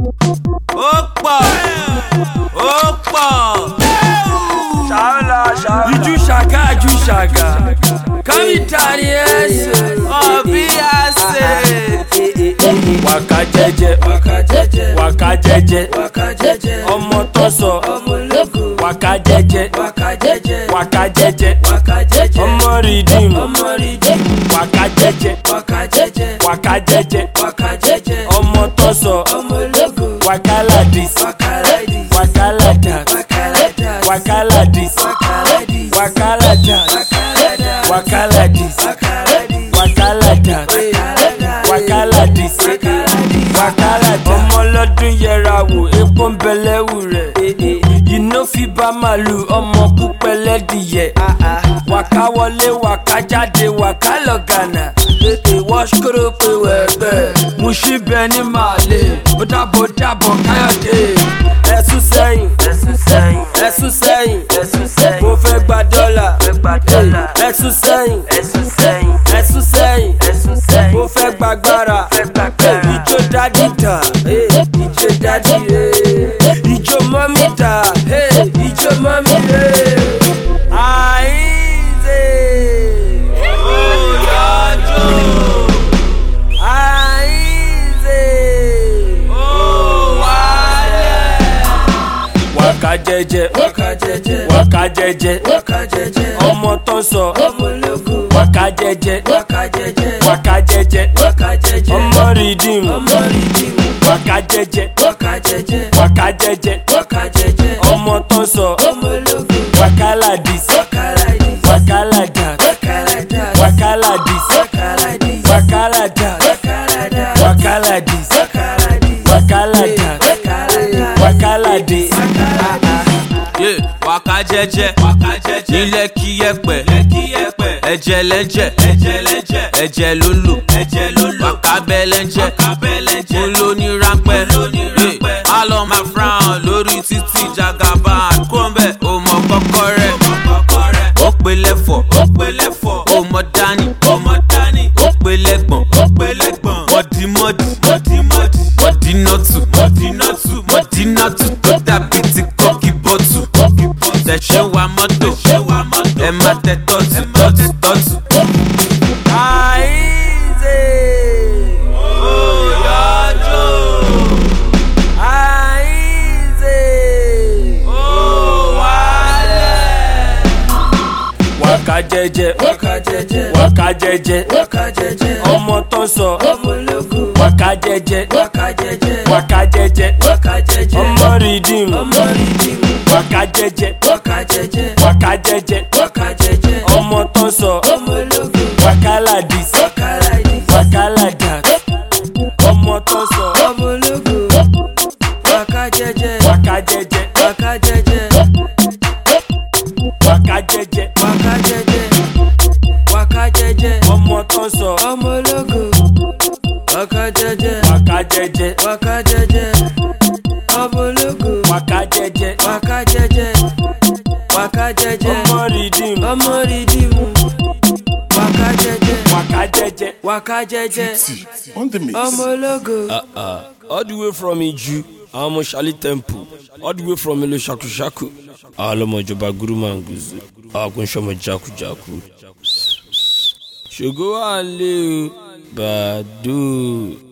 Opa, opa. Iju shaka. Kamitani ese, Obi ase. waka jeje. Ọmọ tó sọ, waka jeje. Ọmọ redeem, waka jeje. Ọmọ tó sọ, waka like this, waka like that, waka like this, waka like that, waka like this, waka like that, waka like this, waka like that. Ọmọ lọ́dún yẹra wò, epo ń bẹ lẹ́wù rẹ̀. Iná fi bá màlúù, ọmọ púpẹ̀ lẹ́dìyẹ. Waka wọlé, waka jáde, waka lọ Ghana. Wọ́n ṣkúrò pé wẹ̀gbẹ́. Mo ṣí bẹ ní màlè, ó dàbọ̀ Káyọ̀dé. Ẹ̀sùn sẹ́yìn. Mo fẹ́ gba dọ́là. Ẹ̀sùn sẹ́yìn. Mo fẹ́ gba gbára. Ìjó dádì ta, ìjó dádì rẹ̀. Ìjó mọ́mí ta, ìjó mọ́mí rẹ̀. Àìsè. Oyajo. Àìsè. Owale. Waka jeje. Ọmọ tó sọ, waka jeje. Ọmọ redeem, waka jeje. Ọmọ tó sọ, waka like this, waka like that, waka like this, waka like that, waka like this, waka like that, waka like this. Yeah, waka jeje. Ilẹ̀ kí yẹpẹ̀. Ẹ̀jẹ̀ lẹ́jẹ̀ lulu. Waka bẹ́lẹ́njẹ́. Kúló ní ráńpẹ́. All on my frown lórí títí Jagaban. Kúròmbẹ̀ ó mọ kọ́kọ́ rẹ̀. Ó pe lẹ́fọ̀. Ó mọ dání. Ó pe lẹ́gbọ̀n. Mọ̀dínọ́tù tó dàbí ti kọ́kì bọ́tù. Tẹ̀sẹ̀ wa mọ́tò. Ẹ má tẹ tọ́tù. Àìsè. Oyajo. Àìsè. Owale. Waka jeje. Ọmọ tó sọ, waka jeje. Ọmọ redeem, waka jeje. Ọmọ tó sọ, waka like this, waka like that. Ọmọ tó sọ, waka jeje. Ọmọ tó sọ, waka jeje. Ọmọ redeem, waka jeje. On the mix. All the way from Iju, I'm Shali Temple. All the way from Ilo Shaku. Alomo Joba Guru Manguzu. Akun Shomo Jaku. Shogo Ale Badu.